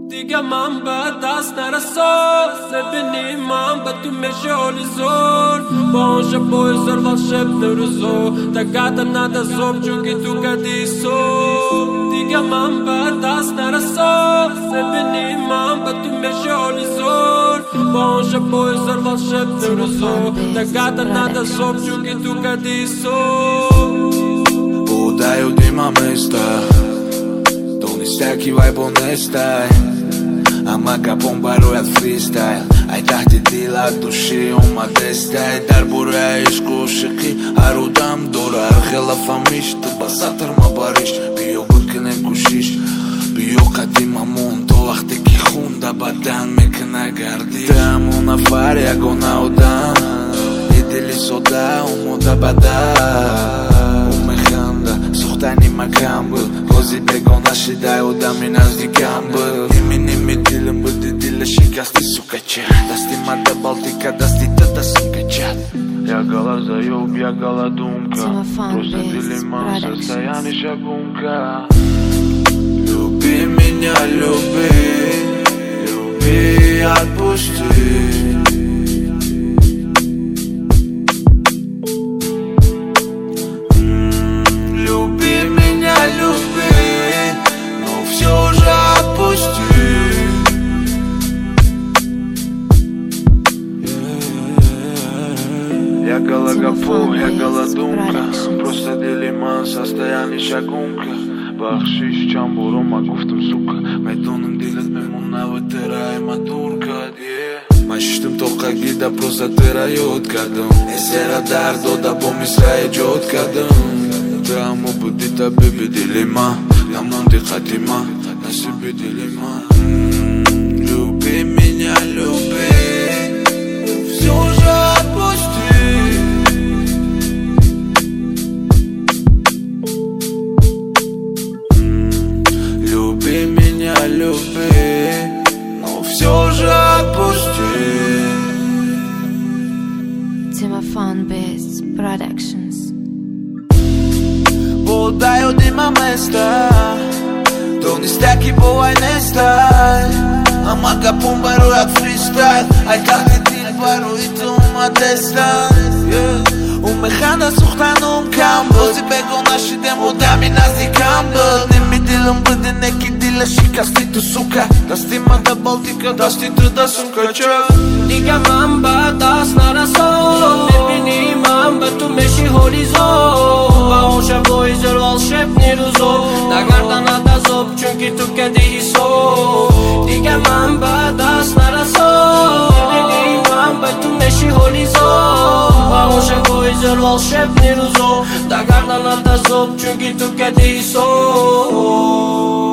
دیگه من به دست نرسم سبینی من به تو میشولی زور باشه بویزر و شب نروزو تگاتا نده زوب چونکه تو کدیسو دیگه من به دست نرسم سبینی من به تو میشولی زور باشه بویزر و شب نروزو تگاتا نده زوب چونکه تو کدیسو Budaju dima mesta Donde está que vai bonestai Ama capon barulhat freestyle Ai tahti dila dushi uma destai Dar burea ishku shiki Arudam dora Arkhela famish Tu basatr ma barish Bio gudkene kushish Bio kadima mun To waqti ki khunda badan mekna gardi Tamuna faria gona udam Idili soda umuda bada Suhtani makam byl Kozi begona shidaj udami nazdikam byl Nimi dilim budi dile shikasti sukacha Dasti mada baltika dasti tada sunkacha Я гала заёб, я голодумка Просто дилеман, состояние шагунка Люби меня, люби Люби, отпусти Я гологопол, я голодумка Просто дилеман, состояние шагунка Бахшиш чамбуром, а гуфтым, сука Метоным дилет мемуна вытирай матурка Машиштым тоқа гида, просто тырают кадым Эсера дардо, да помисрая джот кадым Даму буди табиби дилема Намнон дикатима, насиби дилема Люби меня, люби Все же отпусти Люби меня, люби Но все же отпусти Timofan Biz Productions Budaju dima mesta Donde está que boa nestai Ama capun barulhat freestyle Ai tahti dil barulhat uma destai ומחנה סוכתנו קמבל זה בגונה שדם עודמי נזי קמבל נמי דילם בדנה כדילה שיקסתי תו סוקה דסתי מדה בלטיקה דסתי תודה סונקה צ'ק دیگه من به دست نرسم ببینی من به تو میشی هولیزو و اون شب ویزر وال شب نیروزو نگردن ادازوب چونکی تو کدیسو دیگه من به دست نرسم ببینی من به تو میشی هولیزو و اون شب ویزر وال شب نیروزو نگردن ادازوب چونکی تو کدیسو